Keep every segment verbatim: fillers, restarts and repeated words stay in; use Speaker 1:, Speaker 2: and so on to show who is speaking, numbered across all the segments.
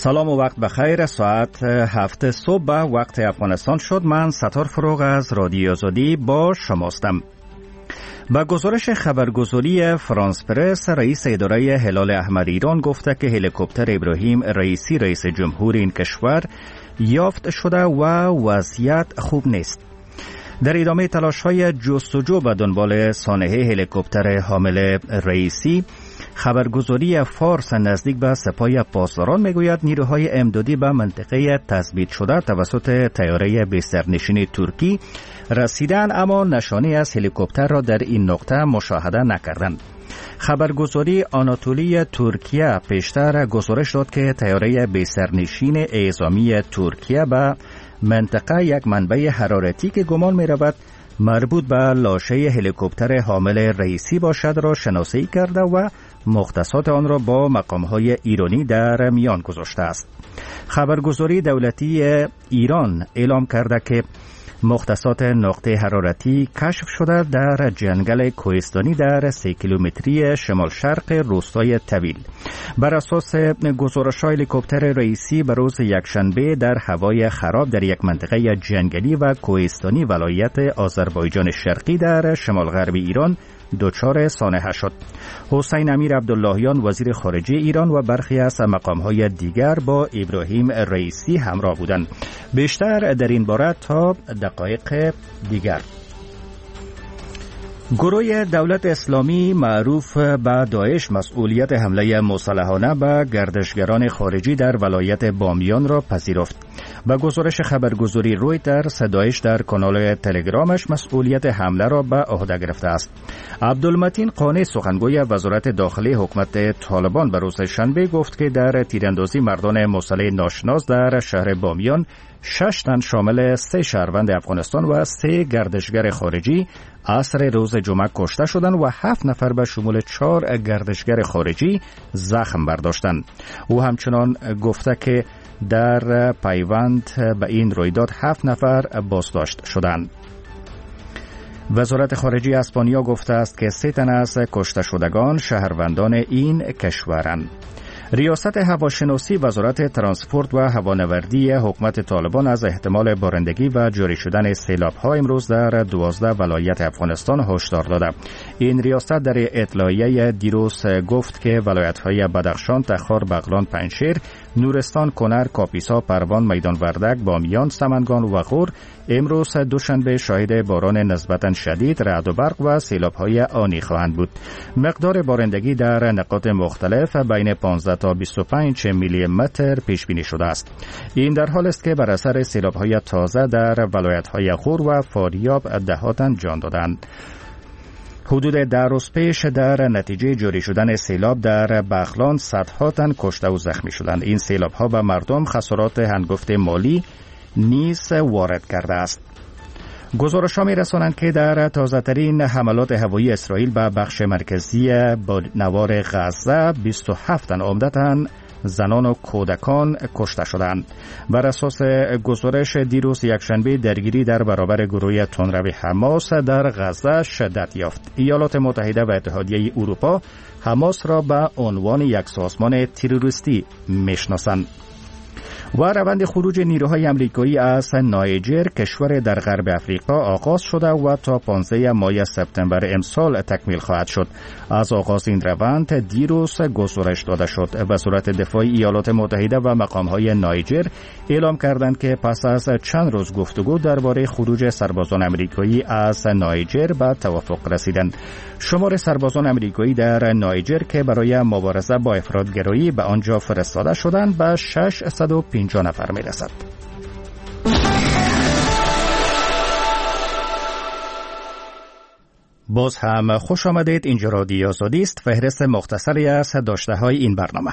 Speaker 1: سلام و وقت بخیر. ساعت هفت صبح وقت افغانستان شد. من ستار فروغ از رادیو آزادی با شماستم. با گزارش خبرگزاری فرانس پرس، رئیس اداره هلال احمر ایران گفته که هلیکوپتر ابراهیم رئیسی رئیس جمهور این کشور یافت شده و وضعیت خوب نیست. در ادامه تلاش‌های جستجو به دنبال سانحه هلیکوپتر حامل رئیسی، خبرگزاری فارس نزدیک به سپاه پاسداران میگوید نیروهای امدادی به منطقه تثبیت شده توسط طیاره بسترنشین ترکی رسیدند، اما نشانی از هلیکوپتر را در این نقطه مشاهده نکردند. خبرگزاری آناتولی ترکیه پیشتر گزارش داد که طیاره بسترنشین اعزامی ترکیه به منطقه یک منبع حرارتی که گمان می رود مربوط به لاشه هلیکوپتر حامل رئیسی باشد را شناسایی کرده و مختصات آن را با مقام‌های ایرانی در میان گذاشته است. خبرگزاری دولتی ایران اعلام کرده که مختصات نقطه حرارتی کشف شده در جنگل کوهستانی در سه کیلومتری شمال شرق روستای طویل. بر اساس گزارش هلیکوپتر رئیسی به روز یکشنبه در هوای خراب در یک منطقه جنگلی و کوهستانی ولایت آذربایجان شرقی در شمال غرب ایران دچار سانحه شد. حسین امیر عبداللهیان وزیر خارجه ایران و برخی از مقام‌های دیگر با ابراهیم رئیسی همراه بودند. بیشتر در این باره تا دقایق دیگر. گروه دولت اسلامی معروف به داعش مسئولیت حمله مسلحانه به گردشگران خارجی در ولایت بامیان را پذیرفت. با گزارش خبرگزاری رویترز، داعش در کانال تلگرامش مسئولیت حمله را به عهده گرفته است. عبدالمتین قانی سخنگوی وزارت داخلی حکومت طالبان به روز شنبه گفت که در تیراندازی مردان مسلح ناشناس در شهر بامیان شش تن شامل سه شهروند افغانستان و سه گردشگر خارجی عصر روز جمعه کشته شدند و هفت نفر به شمول چهار گردشگر خارجی زخم برداشتند. او همچنان گفته که در پیوند به این رویداد هفت نفر بازداشت شدند. وزارت خارجه اسپانیا گفته است که سه تن از کشته شدگان شهروندان این کشورند. ریاست هواشناسی وزارت ترانسپورت و هوانوردی حکومت طالبان از احتمال بارندگی و جاری شدن سیلاب‌ها امروز در دوازده ولایت افغانستان هشدار داده. این ریاست در اطلاعیه دیروز گفت که ولایت‌های بدخشان، تخار، بغلان، پنجشیر، نورستان، کنر، کاپیسا، پروان، میدان وردک، بامیان، سمنگان و غور امروز دوشنبه شاهد باران نسبتاً شدید، رعد و برق و سیلاب‌های آنی خواهند بود. مقدار بارندگی در نقاط مختلف بین پانزده تا بیست و پنج میلی متر پیش بینی شده است. این در حال است که بر اثر سیلاب‌های تازه در ولایت‌های غور و فاریاب دهاتن جان دادند. حدود ده روز پیش در نتیجه جاری شدن سیلاب در بغلان صدها تن کشته و زخمی شدند. این سیلاب‌ها به مردم خسارات هنگفت مالی نیز وارد کرده است. گزارش‌ها می‌رسانند که در تازه‌ترین حملات هوایی اسرائیل به بخش مرکزی نوار غزه بیست و هفت تن عمدتاً زنان و کودکان کشته شدند. بر اساس گزارش دیروز یکشنبه درگیری در برابر گروه تندرو حماس در غزه شدت یافت. ایالات متحده و اتحادیه اروپا حماس را به عنوان یک سازمان تروریستی میشناسند. و روند خروج نیروهای امریکایی از نایجر، کشور در غرب افریقا، آغاز شده و تا پانزده ماه سپتامبر امسال تکمیل خواهد شد. از آغاز این روند دیروز گزارش داده شد. وزارت دفاع ایالات متحده و مقام‌های نایجر اعلام کردند که پس از چند روز گفتگو درباره خروج سربازان امریکایی از نایجر به توافق رسیدند. شمار سربازان امریکایی در نایجر که برای مبارزه با افراط‌گرایی به آنجا فرستاده شدند به ششصد و پنجاه نفر می‌رسد. باز هم خوش آمدید. اینجا رادیو آزادی است. فهرست مختصری از داشته‌های این برنامه.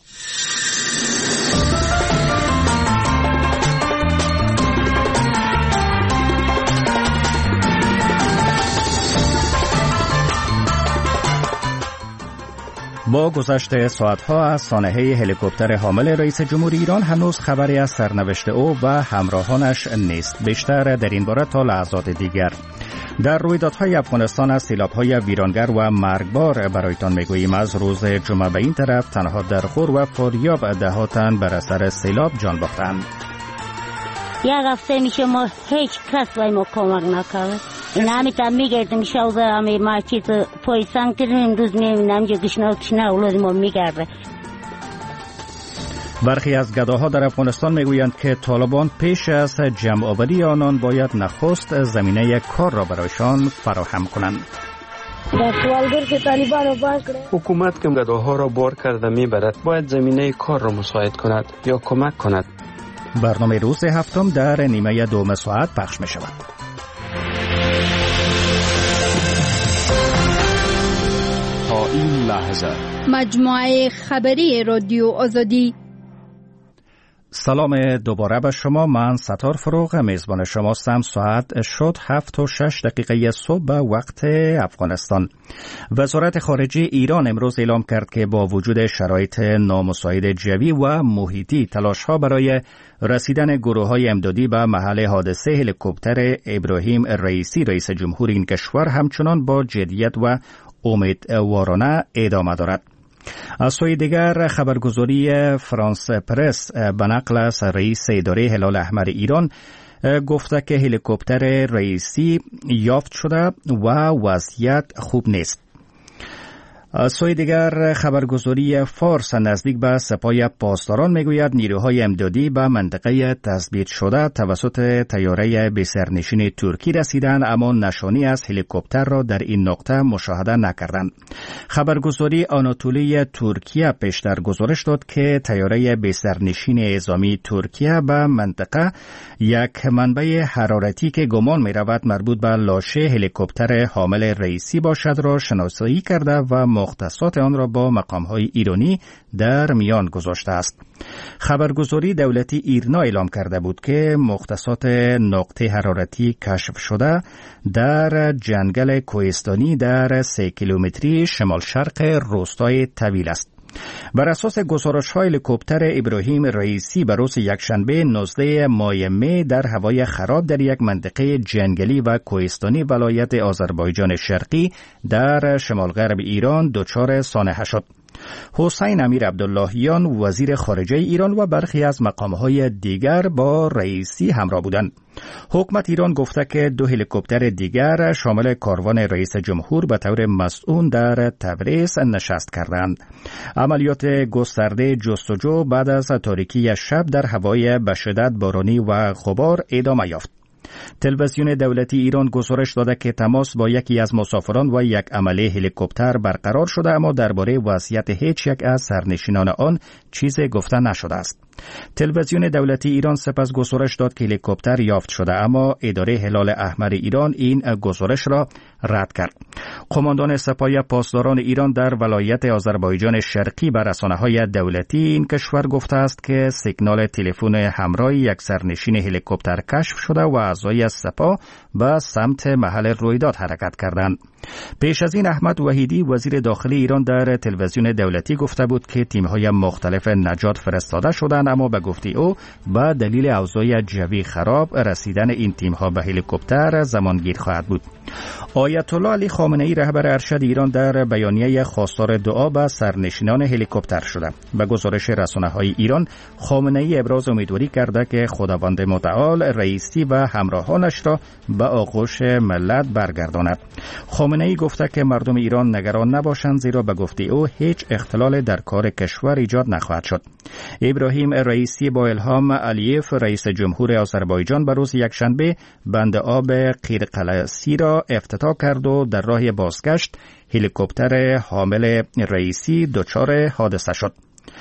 Speaker 1: با گذشت ساعتها از سانحه هلیکوپتر حامل رئیس جمهور ایران هنوز خبری از سرنوشت او و همراهانش نیست. بیشتر در این باره تا لحظات دیگر. در رویدادهای افغانستان از سیلاب‌های ویرانگر و مرگبار برایتان میگوییم. از روز جمعه به این طرف تنها در خور و فاریاب ده تن بر اثر سیلاب جان باختند.
Speaker 2: یک هفته میشه ما هیچ کس به ما کمک نکرد. این همیتن میگردیم شوزه همی ما چیز پایسان کردیم امروز میبینم که گشنه کشنه اولاد ما میگرده.
Speaker 1: برخی از گداها در افغانستان میگویند که طالبان پیش از جمع آوری آنان باید نخست زمینه کار را برایشان فراهم کنند.
Speaker 3: حکومت که گداها را بار کرده میبرد باید زمینه کار را مساعد کند یا کمک کند.
Speaker 1: برنامه روز هفتم در نیمه دوم ساعت پخش می شود.
Speaker 4: تا این لحظه
Speaker 5: مجموعه خبری رادیو آزادی.
Speaker 1: سلام دوباره به شما. من ستار فروغ میزبان شماستم. ساعت شد هفت و شش دقیقه صبح به وقت افغانستان. وزارت خارجه ایران امروز اعلام کرد که با وجود شرایط نامساعد جوی و محیطی تلاش‌ها برای رسیدن گروه‌های امدادی به محل حادثه هلیکوپتر ابراهیم رئیسی رئیس جمهور این کشور همچنان با جدیت و امیدوارانه ادامه دارد. از سوی دیگر خبرگزاری فرانس پرس به نقل از رئیس اداره هلال احمر ایران گفته که هلیکوپتر رئیسی یافت شده و وضعیت خوب نیست. از سوی دیگر خبرگزاری فارس نزدیک به سپاه پاسداران میگوید نیروهای امدادی به منطقه تثبیت شده توسط طیاره بی‌سرنشین ترکی رسیدند، اما نشانی از هلیکوپتر را در این نقطه مشاهده نکردند. خبرگزاری آناتولی ترکیه پیشتر گزارش داد که طیاره بی‌سرنشین نظامی ترکیه به منطقه یک منبع حرارتی که گمان می رود مربوط به لاشه هلیکوپتر حامل رئیسی باشد را شناسایی کرده و مختصات آن را با مقام‌های ایرانی در میان گذاشته است. خبرگزاری دولتی ایرنا اعلام کرده بود که مختصات نقطه حرارتی کشف شده در جنگل کوهستانی در سه کیلومتری شمال شرق روستای طویل است. بر اساس گزارش‌های هلیکوپتر ابراهیم رئیسی به روز یکشنبه نوزده ماه می در هوای خراب در یک منطقه جنگلی و کوهستانی ولایت آذربایجان شرقی در شمال غرب ایران دچار سانحه شد. حسین امیر عبداللهیان وزیر خارجه ایران و برخی از مقام‌های دیگر با رئیسی همراه بودند. حکومت ایران گفته که دو هلیکوپتر دیگر شامل کاروان رئیس جمهور به طور مسئول در تبریز نشست کردند. عملیات گسترده جستجو بعد از تاریکی شب در هوای به شدت بارانی و غبار ادامه یافت. تلویزیون دولتی ایران گزارش داده که تماس با یکی از مسافران و یک عمله هلیکوپتر برقرار شده، اما درباره وضعیت هیچ یک از سرنشینان آن چیزی گفته نشده است. تلویزیون دولتی ایران سپس گزارش داد که هلیکوپتر یافت شده، اما اداره هلال احمر ایران این گزارش را رد کرد. قماندان سپاه پاسداران ایران در ولایت آذربایجان شرقی بر رسانه‌های دولتی این کشور گفته است که سیگنال تلفن همراه یک سرنشین هلیکوپتر کشف شده و اعضای سپاه به سمت محل رویداد حرکت کردند. پیش از این احمد وحیدی وزیر داخلی ایران در تلویزیون دولتی گفته بود که تیم‌های مختلف نجات فرستاده شدند، اما به گفته او به دلیل اوضاع جوی خراب رسیدن این تیم‌ها به هلیکوپتر زمانگیر خواهد بود. آیت الله علی خامنه‌ای رهبر ارشد ایران در بیانیه خواستار دعا به سرنشینان هلیکوپتر شده. به گزارش رسانه‌های ایران خامنه‌ای ابراز امیدواری کرده که خداوند متعال رئیسی و همراهانش را به آغوش ملت برگرداند. خامنه‌ای گفته که مردم ایران نگران نباشند، زیرا به گفته او هیچ اختلال در کار کشور ایجاد نخواهد شد. ابراهیم رئیسی با الهام علیف رئیس جمهور آذربایجان به روز یکشنبه بند آب قیرقلسی را افتتاح کرد و در راه بازگشت هلیکوپتر حامل رئیسی دچار حادثه شد.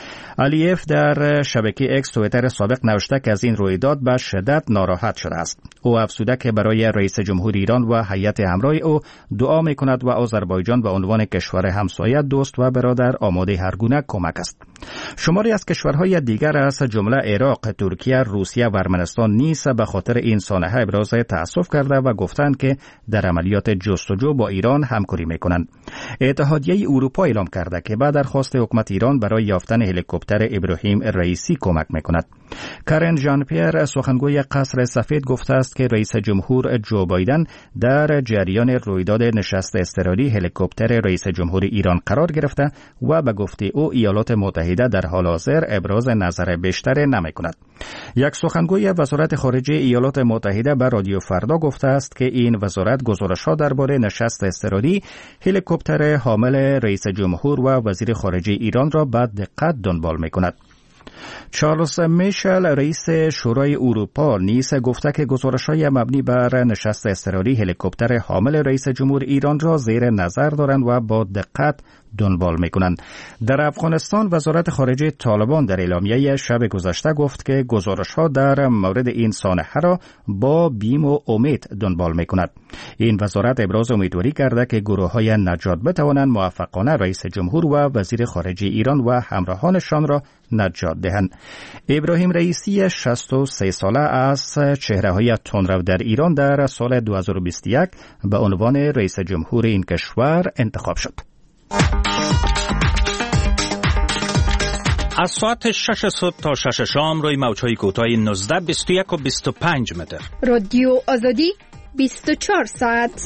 Speaker 1: علیف در شبکه اکس تویتر سابق نوشته که از این رویداد به شدت ناراحت شده است. او افزوده که برای رئیس جمهور ایران و هیئت همراه او دعا می‌کند و آذربایجان به عنوان کشور همسایه، دوست و برادر آماده هر گونه کمک است. شماری از کشورهای دیگر از جمله عراق، ترکیه، روسیه و ارمنستان نیز به خاطر این سانحه ابراز تأسف کرده و گفتند که در عملیات جستجو با ایران همکاری می‌کنند. اتحادیه اروپا اعلام کرده که بعد درخواست حکومت ایران برای یافتن هلیکوپتر هلیکوپتر ابراهیم رئیسی کمک میکند. کرن ژان پیر سخنگوی قصر سفید گفته است که رئیس جمهور جو بایدن در جریان رویداد نشست اضطراری هلیکوپتر رئیس جمهور ایران قرار گرفته و به گفته او ایالات متحده در حال حاضر ابراز نظر بیشتر نمیکند. یک سخنگوی وزارت خارجه ایالات متحده به رادیو فردا گفته است که این وزارت گزارش‌ها درباره نشست اضطراری هلیکوپتر حامل رئیس جمهور و وزیر خارجه ایران را به دقت دنبال میکند. چارلز میشل رئیس شورای اروپا نیز گفته که گزارش‌های مبنی بر نشست اضطراری هلیکوپتر حامل رئیس جمهور ایران را زیر نظر دارند و با دقت دنبال می‌کنند. در افغانستان وزارت خارجه طالبان در اعلامیه شب گذشته گفت که گزارش‌ها در مورد این سانحه را با بیم و امید دنبال می‌کند. این وزارت ابراز امیدواری کرده که گروه‌های نجات بتوانند موفقانه رئیس جمهور و وزیر خارجه ایران و همراهانشان را نجات دهند. ابراهیم رئیسی شصت و سه ساله از چهره‌های تندرو در ایران در سال دو هزار و بیست و یک به عنوان رئیس جمهور این کشور انتخاب شد.
Speaker 6: از ساعت شش صبح تا شش شام روی موج‌های کوتاه نوزده، بیست و یک و بیست و پنج متر.
Speaker 5: رادیو آزادی بیست و چهار ساعت.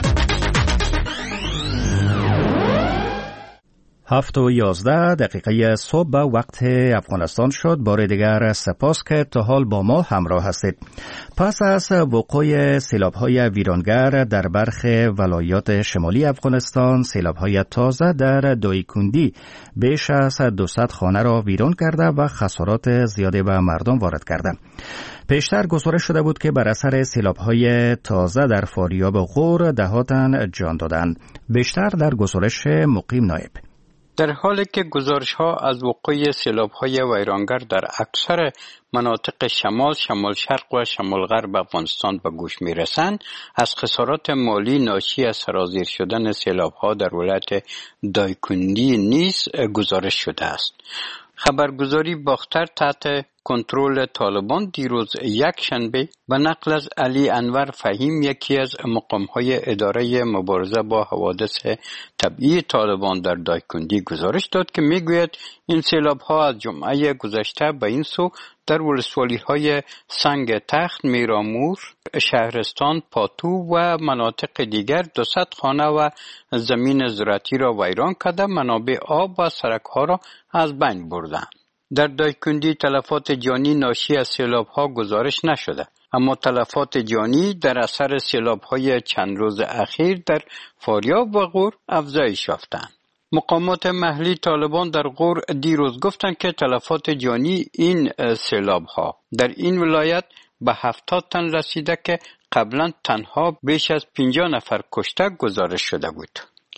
Speaker 1: هفت و یازده دقیقه صبح به وقت افغانستان شد. بار دیگر سپاس که تا حال با ما همراه هستید. پس از وقوع سیلاب‌های ویرانگر در برخی ولایات شمالی افغانستان، سیلاب‌های تازه در دایکندی بیش از دویست خانه را ویران کرده و خسارات زیادی به مردم وارد کرده. پیشتر گزارش شده بود که بر اثر سیلاب‌های تازه در فاریاب و غور ده تن جان دادند. بیشتر در گزارش مقیم نایب.
Speaker 7: در حالی که گزارش‌ها از وقوع سیلاب‌های ویرانگر در اکثر مناطق شمال، شمال شرق و شمال غرب افغانستان به گوش می‌رسند، از خسارات مالی ناشی از سرازیر شدن سیلاب‌ها در ولایت دایکندی نیز گزارش شده است. خبرگزاری باختر تحت کنترل طالبان دیروز یک شنبه به نقل از علی انور فهیم، یکی از مقام‌های اداره مبارزه با حوادث طبیعی طالبان در دایکندی گزارش داد که میگوید این سیلاب‌ها از جمعه گذشته به این سو در ولسوالی‌های سنگ تخت، میرامور، شهرستان، پاتو و مناطق دیگر دویست خانه و زمین زراعتی را ویران کرده، منابع آب و سرک‌ها را از بین بردند. در دایکندی تلفات جانی ناشی از سیلاب‌ها گزارش نشده، اما تلفات جانی در اثر سیلاب‌های چند روز اخیر در فاریاب و غور افزایش یافتند. مقامات محلی طالبان در غور دیروز گفتند که تلفات جانی این سیلاب‌ها در این ولایت به هفتاد تن رسیده که قبلا تنها بیش از پنجاه نفر کشته گزارش شده بود.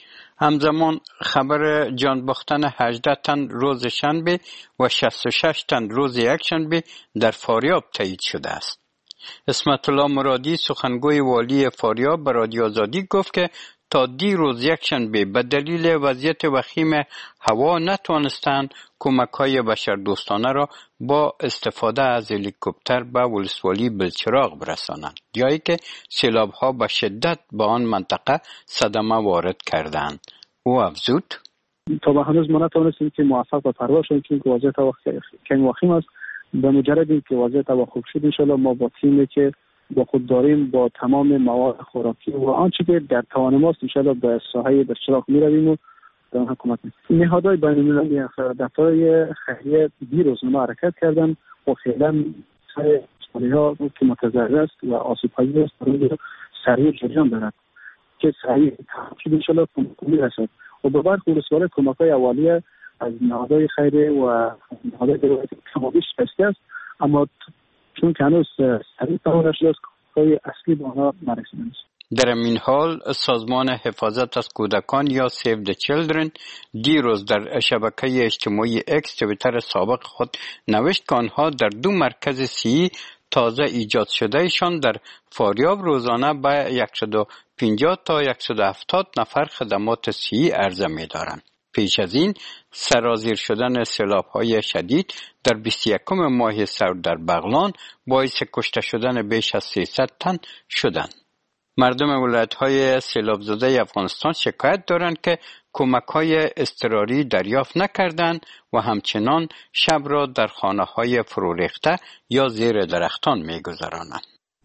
Speaker 7: همزمان خبر جان باختن هجده تن روز شنبه و شصت و شش تن روز یکشنبه در فاریاب تایید شده است. اسمت الله مرادی سخنگوی والی فاریاب به رادیو آزادی گفت که تا دیروز یکشنبه به دلیل وضعیت وخیم هوا نتوانستند کمک‌های بشردوستانه را با استفاده از هلیکوپتر به ولسوالی بلچراغ برسانند، جایی که سیلاب‌ها به شدت به آن منطقه صدمه وارد کردند. او افزود:
Speaker 8: تا به هنوز ما نتوانستیم که موفق به پرواز شدیم چون وضعیت هوا کمی وخیم است. به مجرد اینکه وضعیت هوا خوب شد انشالله ما با تیمی که با خود داریم با تمام مواد خوراکی و آنچه که در توان ماست انشالله به ساحه بلچراغ میرویم و به آنها کمک میکنیم. نهادهای بین‌المللی دفترهای خیریه دیروز ما حرکت کردن و فعلا سر ها که متضرر است و آسیب‌پذیر است برای سریع جریان دارد که سریع تحقیق انشالله کمک میرسد و به برخی ولسوالی کمک‌های اولیه از نهادهای خیریه و نهادهای دولتی کمابیش بسته است، اما چون که هنوز سریع تمام نشده است کمک‌های اصلی به آنها نرسیده است.
Speaker 7: در این حال سازمان حفاظت از کودکان یا سیو د چیلدرن دیروز در شبکه اجتماعی اکس توییتر سابق خود نوشت که آنها در دو مرکز صحی تازه ایجاد شدهشان در فاریاب روزانه به صد و پنجاه تا صد و هفتاد نفر خدمات صحی عرضه می‌دارند. پیش از این سرازیر شدن سیلاب‌های شدید در بیست و یکم ماه سرد در بغلان باعث کشته شدن بیش از سیصد تن شدند. مردم ولایت‌های سیلاب زده افغانستان شکایت دارند که کمک‌های اضطراری دریافت نکردند و همچنان شب را در خانه‌های فرو ریخته یا زیر درختان می‌گذرانند.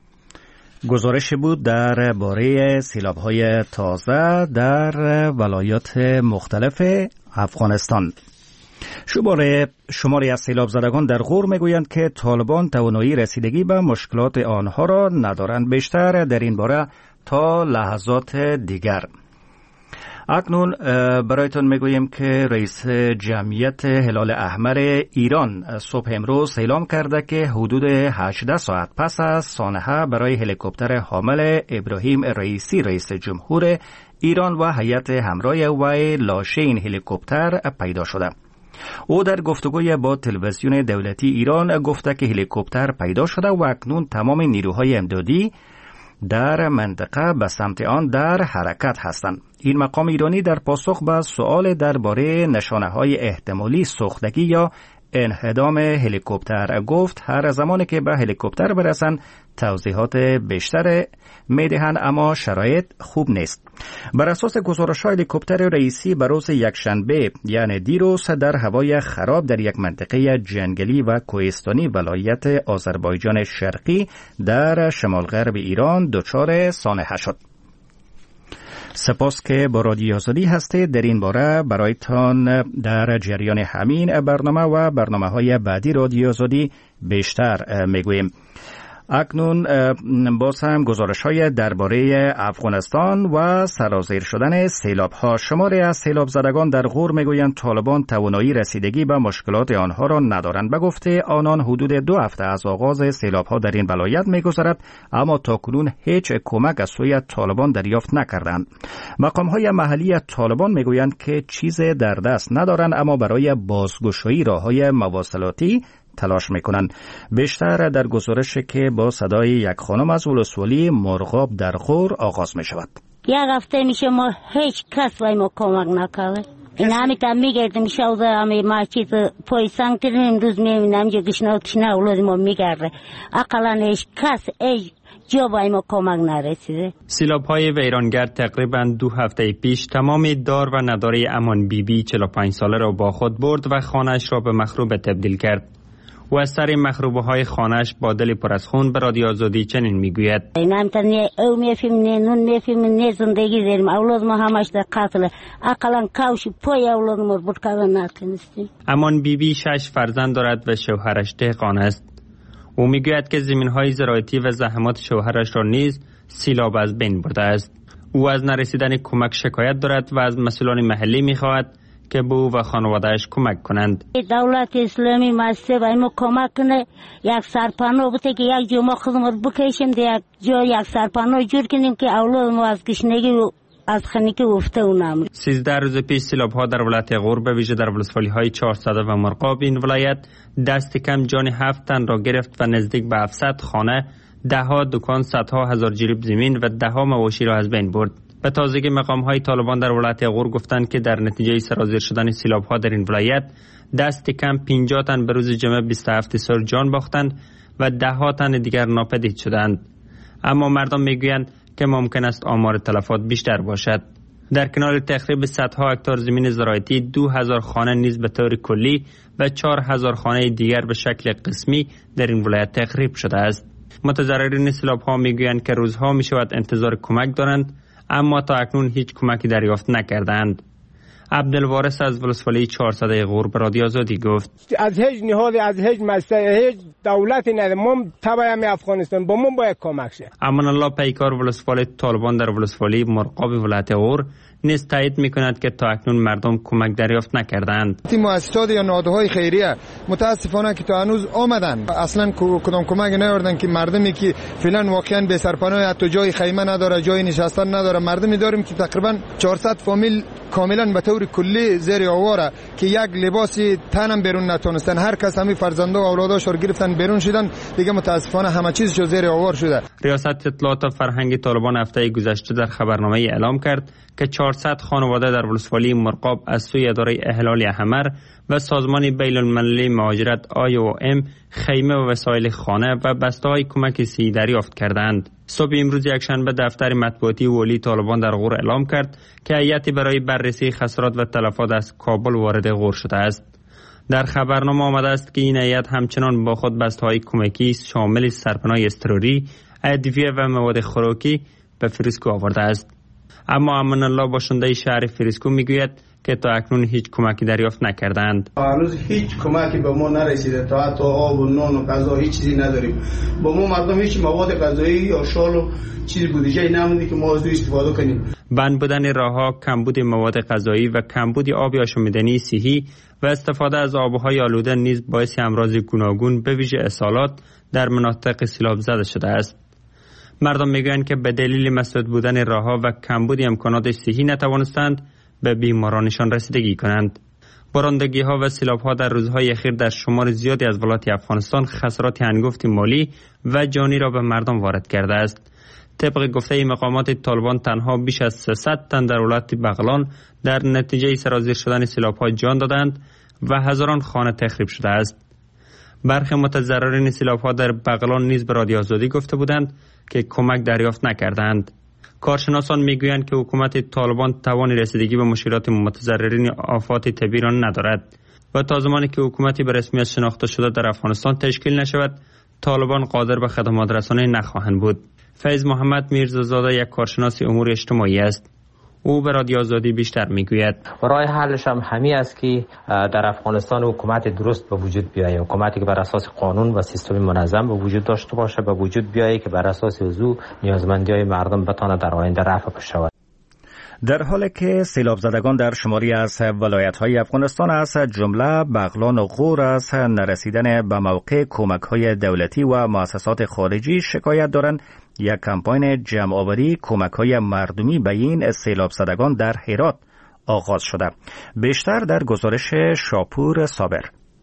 Speaker 1: گزارش بود در باره سیلاب‌های تازه در ولایات مختلف افغانستان. شماره شماری از سیلاب زدگان در غور میگویند که طالبان توانایی رسیدگی به مشکلات آنها را ندارند. بیشتر در این باره تا لحظات دیگر. اکنون برایتان میگوییم که رئیس جمعیت هلال احمر ایران صبح امروز اعلام کرده که حدود هجده ساعت پس از سانحه برای هلیکوپتر حامل ابراهیم رئیسی رئیس جمهور ایران و هیئت همراه وی لاشه این هلیکوپتر پیدا شده. او در گفتگوی با تلویزیون دولتی ایران گفته که هلیکوپتر پیدا شده و اکنون تمام نیروهای امدادی در منطقه به سمت آن در حرکت هستند. این مقام ایرانی در پاسخ به سؤال درباره نشانه‌های احتمالی سوختگی یا انهدام هلیکوپتر گفت هر زمانی که به هلیکوپتر برسند توضیحات بیشتر میدهند، اما شرایط خوب نیست. بر اساس گزارش هلیکوپتر رئیسی بر روز یکشنبه یعنی دیروز در هوای خراب در یک منطقه جنگلی و کوهستانی ولایت آذربایجان شرقی در شمال غرب ایران دچار سانحه شد. سپاس که با رادیو آزادی هستید. در این باره برایتان در جریان همین برنامه و برنامه های بعدی رادیو آزادی بیشتر میگوییم. اکنون باز هم گزارش های درباره افغانستان و سرازیر شدن سیلاب ها. شماری از سیلاب زدگان در غور میگویند طالبان توانایی رسیدگی به مشکلات آنها را ندارند. به گفته آنان حدود دو هفته از آغاز سیلاب ها در این ولایت میگذرد، اما تاکنون هیچ کمک از سوی طالبان دریافت نکردند. مقام های محلی طالبان میگویند که چیز در دست ندارند، اما برای بازگشایی راه های مواصلاتی تلاش میکنند. بیشتر در گزارش که با صدای یک خانم از ولسوالی مرغاب در غور آغاز می شود.
Speaker 2: یک هفته میشه ما هیچ کس وای ما کمک نکرده. این همیتا میگردم شوزه همه ما چیز پای سنگ کردیم امروز میبینم که گشنه گشنه اولاد ما میگرده. اقلا هیچ کس ای جا وای ما کمک نرسیده.
Speaker 3: سیلاب های ویرانگر تقریبا دو هفته پیش تمام دار و نداره امان بی بی چهل و پنج ساله را با خود برد و خانهش را به مخروبه تبدیل کرد. و از سر مخروبه های خانهش با دل پر از خون به رادیو آزادی چنین میگوید:
Speaker 2: نام تنی او میفیم نه نون میفیم نه زندگی داریم، اولاد ما همش در قتل، اقلا کاوش پای اولاد ما بود کردن نتونستیم.
Speaker 3: امان بی بی شش فرزند دارد و شوهرش دهقان است. او میگوید که زمین های زراعتی و زحمات شوهرش را نیز سیلاب از بین برده است. او از نرسیدن کمک شکایت دارد و از مسئولان محلی میخواهد که به او و خانوادهش کمک کنند.
Speaker 2: دولت اسلامی مسته باید ما کمک کنه، یک سرپناه بوده که یک جا ما خدمت بکشیم، یک جا یک سرپناه جور کنیم که اولاد ما از گشنگی و از خنکی افته و نمونه.
Speaker 3: سیزده روز پیش سیلاب ها در ولایت غور به ویژه در ولسوالی های چهارصد و مرغاب این ولایت دست کم جان هفت تن را گرفت و نزدیک به هفتصد خانه، ده ها دکان، صدها هزار جریب زمین و ده ها مواشی را از بین برد. به تازگی مقام های طالبان در ولایت غور گفتند که در نتیجه سرازیر شدن سیلاب ها در این ولایت دست کم پنجاه تن به روز جمعه بیست و هفت سال جان باختند و ده ها تن دیگر ناپدید شدند. اما مردم میگویند که ممکن است آمار تلفات بیشتر باشد. در کنار تخریب صدها هکتار زمین زراعتی، دو هزار خانه نیز به طور کلی و چهار هزار خانه دیگر به شکل قسمی در این ولایت تخریب شده است. متضررین سیلاب ها میگویند که روزها می شود انتظار کمک دارند، اما تا اکنون هیچ کمکی دریافت نکردند. عبدالوارث از ولسوالی چهارصد غور به رادیو آزادی گفت:
Speaker 9: از هیچ نهادی، از هیچ مسئله، هیچ دولتی نداره. ما تبعیم افغانستان، با ما باید کمک شه.
Speaker 3: امان الله پیکار ولسوالی طالبان در ولسوالی مرغاب ولایت غور نیز تایید میکند که تا اکنون مردم کمک دریافت نکردند.
Speaker 10: مؤسسات یا نهادهای خیریه متاسفانه که تا هنوز آمدن اصلا کدام کمک نیاوردن که مردمی که فعلا واقعا به سرپناه حتی جای خیمه نداره، جای نشستن نداره، مردمی داریم که تقریبا چهارصد فامیل کاملا به طور کلی زیر آواره که یک لباس تنم بیرون نتونستن. هر کس همین فرزنده و اولاداش رو گرفتن بیرون شدن، دیگه متاسفانه همه چیزشو زیر آوار شده.
Speaker 3: ریاست اطلاعات و فرهنگ طالبان هفته گذشته در خبرنامه اعلام کرد که چهارصد خانواده در ولسوالی مرغاب از سوی اداره احلال احمر و سازمان بین المللی مهاجرت آی او ام خیمه و وسایل خانه و بسته‌های کمک صحی دریافت کردند. صبح امروز یکشنبه دفتر مطبوعاتی ولی طالبان در غور اعلام کرد که هیئتی برای بررسی خسارات و تلفات از کابل وارد غور شده است. در خبرنامه آمده است که این هیئت همچنان با خود بسته‌های کمکی شامل سرپناه اضطراری، ادویه و مواد خوراکی به فریسکو آورده است. اما امان الله باشنده شهر فریسکو میگوید که تا اکنون هیچ کمکی دریافت نکردند.
Speaker 11: هنوز هیچ کمکی به ما نرسیده، تا حتی آب و نان و غذا هیچ چیزی نداریم. با ما مردم هیچ مواد غذایی یا شال و چیز بودجه نمونده که ما از استفاده کنیم.
Speaker 3: بند بودن راهها، کمبود مواد غذایی و کمبود آب آشامیدنی صحی و استفاده از آبهای آلوده نیز باعث امراض گوناگون به ویژه اسهالات در مناطق سیلاب زده شده است. مردم میگویند که به دلیل مسدود بودن راهها و کمبود امکانات صحی نتوانستند به بیمارانشان رسیدگی کنند. بارندگی ها و سیلاب ها در روزهای اخیر در شمار زیادی از ولایات افغانستان خسارات هنگفت مالی و جانی را به مردم وارد کرده است. طبق گفته مقامات طالبان تنها بیش از سیصد تن در ولایت بغلان در نتیجه سرازیر شدن سیلاب ها جان دادند و هزاران خانه تخریب شده است. برخی متضررین سیلاب ها در بغلان نیز به رادیو آزادی گفته بودند که کمک دریافت نکردند. کارشناسان میگویند که حکومت طالبان توان رسیدگی به مشکلات متضررین آفات طبیعی را ندارد و تا زمانی که حکومتی به رسمیت شناخته شده در افغانستان تشکیل نشود، طالبان قادر به خدمات رسانی نخواهند بود. فیض محمد میرزازاده یک کارشناس امور اجتماعی است. او به رادیو آزادی بیشتر میگوید.
Speaker 12: راه حلش هم همین است که در افغانستان حکومت درست به وجود بیاید، حکومتی که بر اساس قانون و سیستم منظم به وجود داشته باشه، به وجود بیاید که بر اساس وضوح نیازمندی‌های مردم بتونه در آینده رفع شود.
Speaker 1: در حالی که سیلاب زدگان در شماری از ولایت‌های افغانستان از جمله بغلان و غور از نرسیدن به موقع کمک‌های دولتی و مؤسسات خارجی شکایت دارند، یک کمپاین جمع‌آوری کمک‌های مردمی به این سیلاب زدگان در هرات آغاز شده. بیشتر در گزارش شاپور صابر.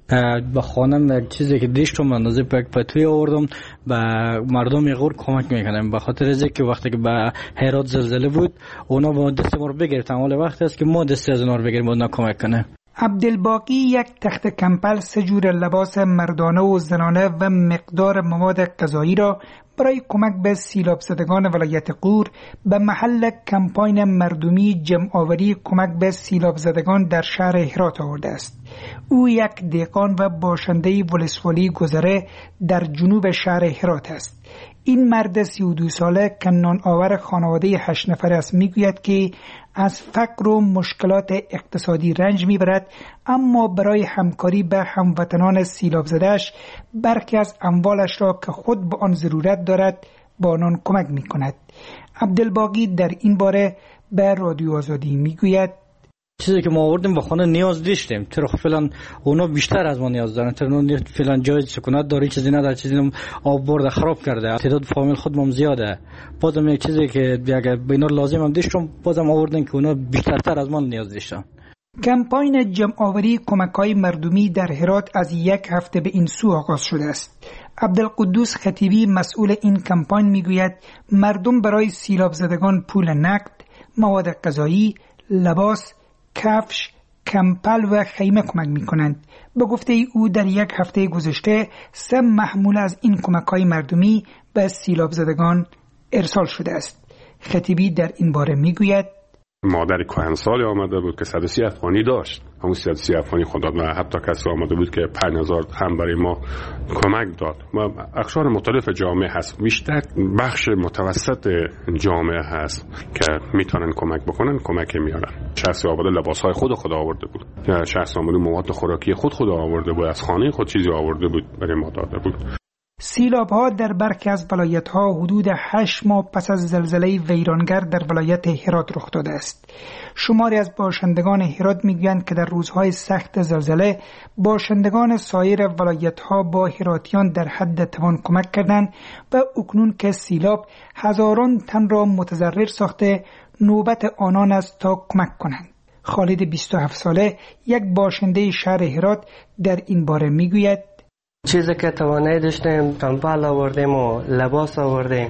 Speaker 13: با خانم چیزی که دیشتم اندازه پک پتوی آوردم به مردم غور کمک میکنم، به خاطر از که وقتی که به هرات زلزله بود اونا با دست ما رو بگیرتن، حالا وقتی است که ما دست از اونا رو بگیریم اونا کمک کنه.
Speaker 14: عبدالباقی یک تخت کمپل، سه جور لباس مردانه و زنانه و مقدار مواد غذایی را برای کمک به سیلاب زدگان ولایت غور به محل کمپاین مردمی جمع‌آوری کمک به سیلاب زدگان در شهر هرات آورده است. او یک دهقان و باشنده ولسوالی گذره در جنوب شهر هرات است. این مرد سی و دو ساله که نان آور خانواده هشت نفره است میگوید که از فقر و مشکلات اقتصادی رنج میبرد، اما برای همکاری به هموطنان سیلاب زدهش برخی از اموالش را که خود به آن ضرورت دارد با آنان کمک میکند. عبدالباقی در این باره به رادیو آزادی میگوید
Speaker 13: چیزی که ما آوردیم به خانه نیاز داشتیم، چرا فعلا اونا بیشتر از ما نیاز دارن، چرا اونا فعلا جای سکونت داره، چیزی نداره، چیزی آب برده خراب کرده، تعداد فامیل خودمون زیاده. بازم یک چیزی که اگه به اینا لازم هم داشتم بازم آوردن که اونا بیشترتر از ما نیاز داشتن.
Speaker 14: کمپاین جمع‌آوری کمک‌های مردمی در هرات از یک هفته به این سو آغاز شده است. عبدالقدوس خطیبی مسئول این کمپاین میگوید مردم برای سیلاب زدگان پول نقد، مواد غذایی، لباس، کفش، کمپل و خیمه کمک می کنند. به گفته او در یک هفته گذشته سه محمول از این کمک‌های مردمی به سیلاب زدگان ارسال شده است. خطیبی در این باره می گوید
Speaker 15: مادر کهنسالی آمده بود که صد و سی افغانی داشت، همون صد و سی افغانی خود داد و حتی کسی آمده بود که پنج هزار هم برای ما کمک داد. و اقشار مختلف جامعه هست، بیشتر بخش متوسط جامعه هست که میتونن کمک بکنن، کمک میارن. شخصی آورده لباسهای خود خود آورده بود، شخصی آمده مواد خوراکی خود خود آورده بود، از خانه خود چیزی آورده بود برای ما داده بود.
Speaker 14: سیلاب ها در برخی از ولایت ها حدود هشت ماه پس از زلزله ویرانگر در ولایت هرات رخ داده است. شماری از باشندگان هرات میگویند که در روزهای سخت زلزله باشندگان سایر ولایت ها با هراتیان در حد توان کمک کردند و اکنون که سیلاب هزاران تن را متضرر ساخته نوبت آنان است تا کمک کنند. خالد بیست و هفت ساله یک باشنده شهر هرات در این باره میگوید
Speaker 16: چیزی که توانایی داشتیم کمپل آوردیم و لباس آوردیم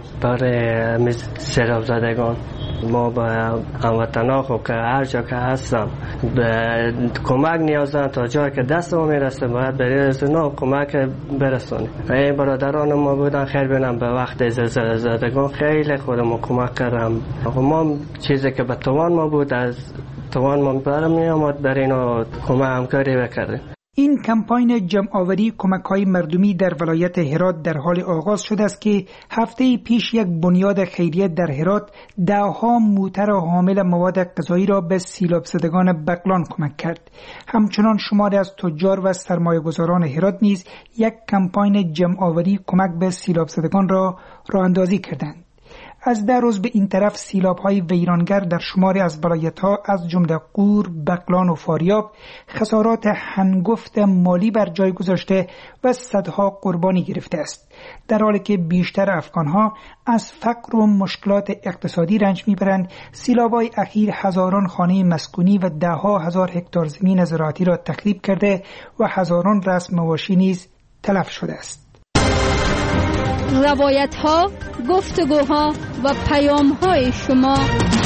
Speaker 16: برای سیلاب زدگان. ما با هموطنا خب که هر جا که هستم کمک نیاز دارن تا جایی که دست ما میرسه باید برای اونا کمک برسونیم. این برادران ما بودن خیر بینم به وقت زلزله زدگان خیلی خودمون کمک کردم. ما چیزی که به توان ما بود از توان ما برمی آمد برای اینا کمک همکاری بکردیم.
Speaker 14: این کمپاین جمع‌آوری کمک‌های مردمی در ولایت هرات در حال آغاز شده است که هفته پیش یک بنیاد خیریه در هرات ده‌ها موتر حامل مواد غذایی را به سیلاب زدگان بغلان کمک کرد. همچنان شماری از تجار و سرمایه‌گذاران هرات نیز یک کمپاین جمع‌آوری کمک به سیلاب زدگان را راه اندازی کردند. از ده روز به این طرف سیلاب‌های ویرانگر در شماری از ولایت‌ها از جمله غور، بغلان و فاریاب خسارات هنگفت مالی بر جای گذاشته و صدها قربانی گرفته است، در حالی که بیشتر افغان‌ها از فقر و مشکلات اقتصادی رنج می‌برند. سیلاب‌های اخیر هزاران خانه مسکونی و ده‌ها هزار هکتار زمین زراعتی را تخریب کرده و هزاران رأس مواشی نیز تلف شده است.
Speaker 5: روایت ها، گفتگوها و پیام های شما.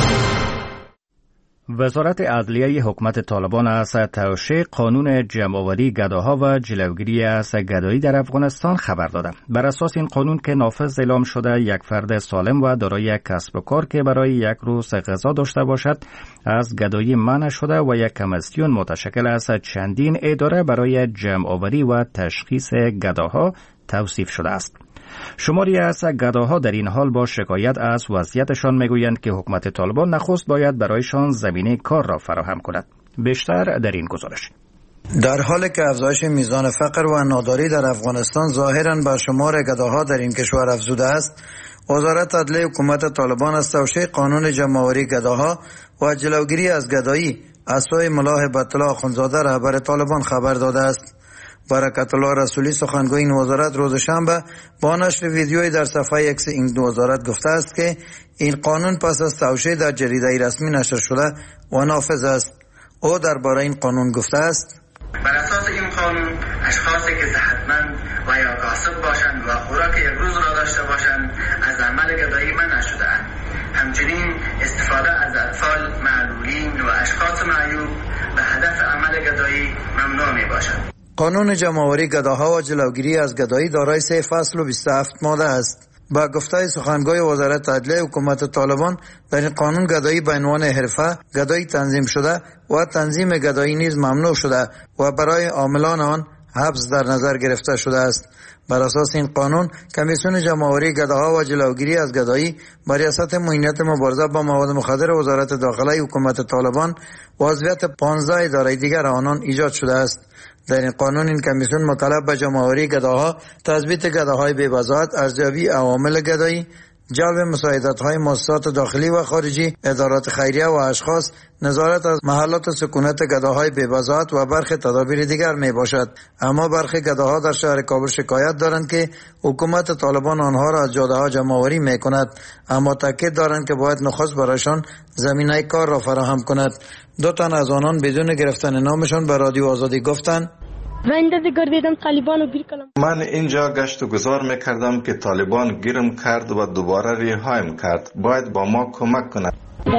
Speaker 1: وزارت عدلیه حکومت طالبان از توشیح قانون جمع‌آوری گداها و جلوگیری از گدایی در افغانستان خبر داده. بر اساس این قانون که نافذ اعلام شده، یک فرد سالم و دارای کسب و کار که برای یک روز غذا داشته باشد از گدایی منع شده و یک کمیسیون متشکل از چندین اداره برای جمع‌آوری و تشخیص گداها توصیف شده است. شماری از گداها در این حال با شکایت از وضعیتشان میگویند که حکومت طالبان نخست باید برایشان زمینه کار را فراهم کند. بیشتر در این گزارش.
Speaker 17: در حالی که افزایش میزان فقر و ناداری در افغانستان ظاهراً بر شمار گداها در این کشور افزوده است، وزارت عدلیه حکومت طالبان از توشیح قانون جمع‌آوری گداها و جلوگیری از گدایی از سوی ملا هبت‌الله آخوندزاده رهبر طالبان خبر داده است. برکت الله رسولی سخنگوی این وزارت روز شنبه با نشر ویدیویی در صفحه ایکس این وزارت گفته است که این قانون پس از توشیح در جریده رسمی نشر شده و نافذ است. او درباره این قانون گفته است:
Speaker 18: بر اساس این قانون اشخاصی که صحتمند و یا کاسب باشند و خوراک یک روز را داشته باشند از عمل گدایی منع شده‌اند. همچنین استفاده از اطفال، معلولین و اشخاص معیوب به هدف عمل گدایی ممنوع می باشد.
Speaker 17: قانون جمع‌آوری گداها و جلوگیری از گدایی دارای سه فصل و بیست و هفت ماده است. با گفته سخنگوی وزارت عدلیه حکومت طالبان، در این قانون گدایی به عنوان حرفه، گدایی تنظیم شده و تنظیم گدایی نیز ممنوع شده و برای عاملان آن حبس در نظر گرفته شده است. بر اساس این قانون، کمیسیون جمع‌آوری گداها و جلوگیری از گدایی با ریاست معینیت مبارزه با مواد مخدر وزارت داخله حکومت طالبان و عضویت پانزده اداره دیگر آنان ایجاد شده است. در این قانون این کمیسیون مکلف به جمع‌آوری گداها، تثبیت گداهای بی‌وضاحت، ارزیابی عوامل گدایی، جلب مساعدت‌های مؤسسات داخلی و خارجی، ادارات خیریه و اشخاص، نظارت از محلات سکونت گداهای بی‌وضاحت و برخی تدابیر دیگر می باشد. اما برخی گداها در شهر کابل شکایت دارند که حکومت طالبان آنها را از جاده‌ها جمع‌آوری می کند، اما تاکید دارند که باید نخست برایشان زمینه کار را فراهم کند. دو تن از آنان بدون گرفتن نامشان به رادیو آزادی گفتند:
Speaker 19: من اینجا گشت و گذار میکردم که طالبان گیرم کرد و دوباره رهایم کرد. باید با ما کمک کند.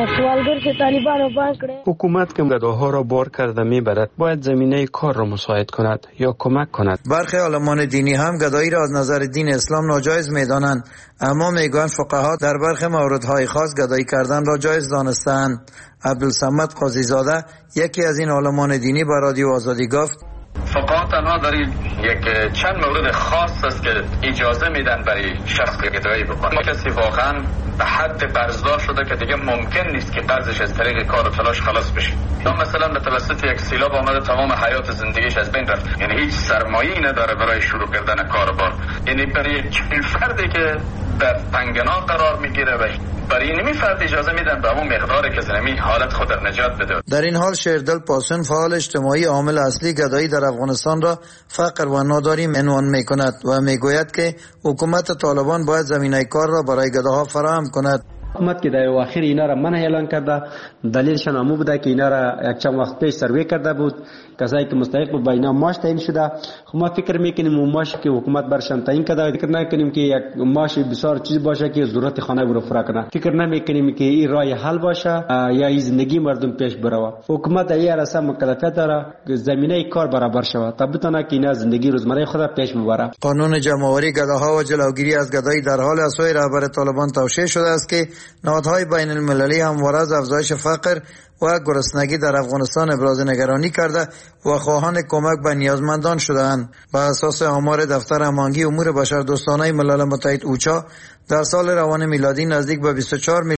Speaker 3: حکومت که گداها را بار کرده میبرد باید زمینه کار را مساعد کند یا کمک کند.
Speaker 17: برخی عالمان دینی هم گدایی را از نظر دین اسلام ناجایز میدانند، اما میگویند فقها در برخی موردهای خاص گدایی کردن را جایز دانستند. عبدالصمد قاضی زاده، یکی از این عالمان دینی، به رادیو آزادی گفت:
Speaker 20: فقها تنها در یک چند مورد خاص است که اجازه میدن برای شخص که گدایی بکنه. ما کسی واقعا به حد قرضدار شده که دیگه ممکن نیست که قرضش از طریق کار و تلاش خلاص بشه، یا مثلا به توسط یک سیلاب آمده تمام حیات زندگیش از بین رفت، یعنی هیچ سرمایه‌ای نداره برای شروع کردن کاروبار. یعنی برای یک فردی که در تنگنا قرار میگیره و برای این فرد اجازه میدن به اون مقداری که زمین حالت خود را نجات بده.
Speaker 17: در این حال شیردل پاسون، فعال اجتماعی، عامل اصلی گدایی در افغانستان را فقر و ناداری عنوان میکند و میگوید که حکومت طالبان باید زمینه کار را برای گداها فراهم کند.
Speaker 21: حکومت که در اواخر اینا را منع اعلان کرده، دلیلشان همون بوده که اینا را یک چند وقت پیش سروی کرده بود، کسایی که مستحق بود با اینا معاش تعیین شده. خب ما فکر میکنیم اون معاش که حکومت برشان تعیین کرده، فکر نکنیم که یک معاش بسیار چیز باشه که ضرورت خانه رو فرا کنه. فکر نمیکنیم که این راه حل باشه یا این زندگی مردم پیش بره. حکومت در این عرصه مکلفیت داره که زمینه کار برابر شود تا بتونه که اینا زندگی روزمره خود پیش ببره.
Speaker 17: قانون جمع‌آوری گداها و جلوگیری از گدایی در حال از سوی رهبر طالبان توشیح شده است که نهادهای بین المللی همواره از افزایش فقر و گرسنگی در افغانستان ابراز نگرانی کرده و خواهان کمک به نیازمندان شده‌اند. بر اساس آمار دفتر هماهنگی امور بشردوستانه ملل متحد اوچا در سال روان میلادی نزدیک به بیست و چهار